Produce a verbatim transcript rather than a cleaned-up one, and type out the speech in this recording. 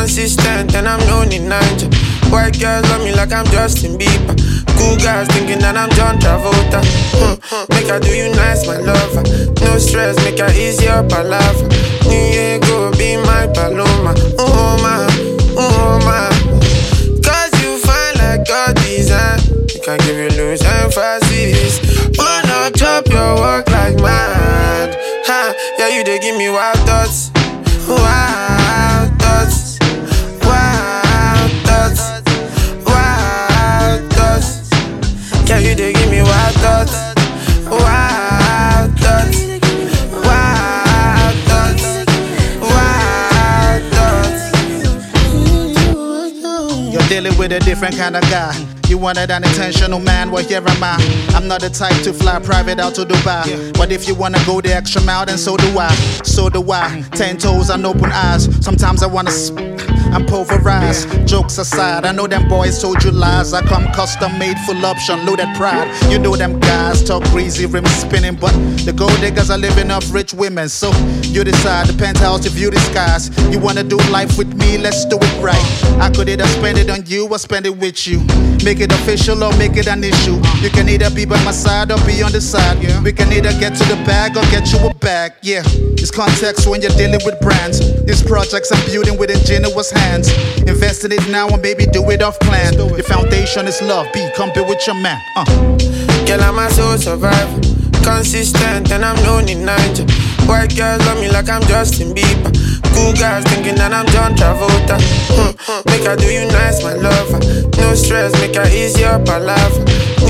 consistent and I'm known in Niger. White girls love me like I'm Justin Bieber. Cool guys thinking that I'm John Travolta. huh. Make her do you nice, my lover. No stress, make her easy up, I love her. New Year go be my paloma. Oh my, oh my. Cause you fine like God design. You can't give you loose emphasis. Wanna chop your work like mad. Ha, yeah, you they give me wild thoughts. Wild thoughts. Wild thoughts. Wild thoughts. Yeah, you they give me wild thoughts. Wild thoughts. Wild thoughts. Wild thoughts. You're dealing with a different kind of guy. You wanted an intentional man, well here am I. I'm not the type to fly private out to Dubai, yeah. But if you wanna go the extra mile, then so do I, so do I. Ten toes and open eyes, sometimes I wanna sp- I'm pulverized, yeah. Jokes aside, I know them boys told you lies. I come custom made, full option, loaded pride. You know them guys talk crazy, rims spinning, but the gold diggers are living off rich women. So you decide, the penthouse, the view the skies. You wanna do life with me, let's do it right. I could either spend it on you or spend it with you. Make it official or make it an issue. You can either be by my side or be on the side. Yeah. We can either get to the bag or get you a bag. Yeah, it's context when you're dealing with brands. These projects I'm building with ingenuous hands. Invest in it now and baby do it off plan. Your foundation is love. Be come be with your man. Uh. Girl, I'm a soul survivor. Consistent and I'm known in Niger. White girls love me like I'm Justin Bieber. Cool guys thinking that I'm John Travolta. huh. Make her do you nice, my lover. No stress, make her easy up, I love her.